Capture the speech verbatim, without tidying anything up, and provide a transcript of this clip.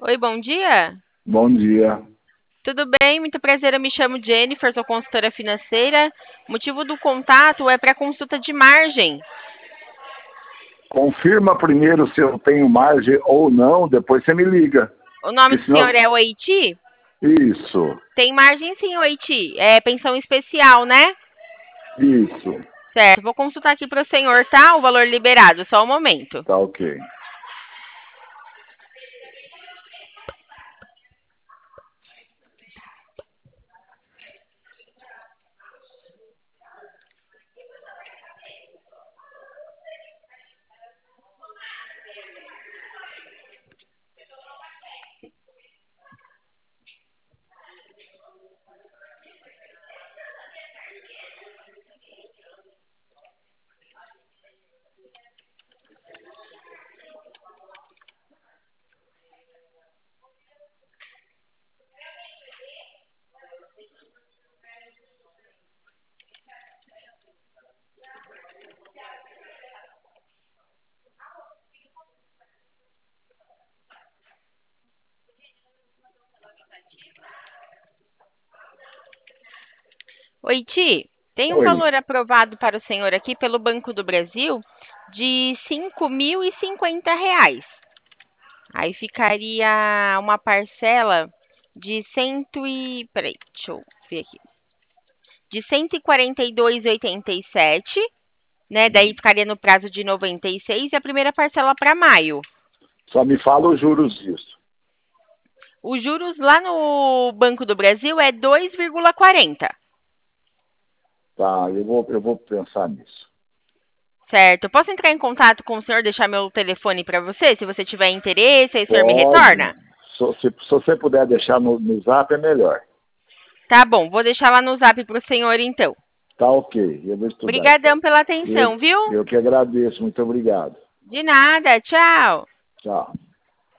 Oi, bom dia. Bom dia. Tudo bem? Muito prazer. Eu me chamo Jennifer, sou consultora financeira. O motivo do contato é para consulta de margem. Confirma primeiro se eu tenho margem ou não, depois você me liga. O nome Porque do senhor senão... é Oiti? Isso, Tem margem sim, Oiti. É pensão especial, né? isso. Certo. Vou consultar aqui para o senhor, tá? O valor liberado. Só um momento. Tá ok. Oiti, tem um Oi. valor aprovado para o senhor aqui pelo Banco do Brasil de cinco mil e cinquenta reais. Aí ficaria uma parcela de cento e... Peraí, deixa eu ver aqui. De cento e quarenta e dois e oitenta e sete, né? Daí ficaria no prazo de noventa e seis e a primeira parcela para maio. Só me fala os juros disso. Os juros lá no Banco do Brasil é dois vírgula quarenta. Tá, eu vou, eu vou pensar nisso. Certo. Eu posso entrar em contato com o senhor, deixar meu telefone para você? Se você tiver interesse, aí o senhor me Pode. retorna? Se, se, se você puder deixar no, no zap, é melhor. Tá bom, vou deixar lá no zap para o senhor então. Tá ok, eu vou estudar então. Obrigadão pela Eu, atenção, viu? eu que agradeço, muito obrigado. De nada, tchau. Tchau.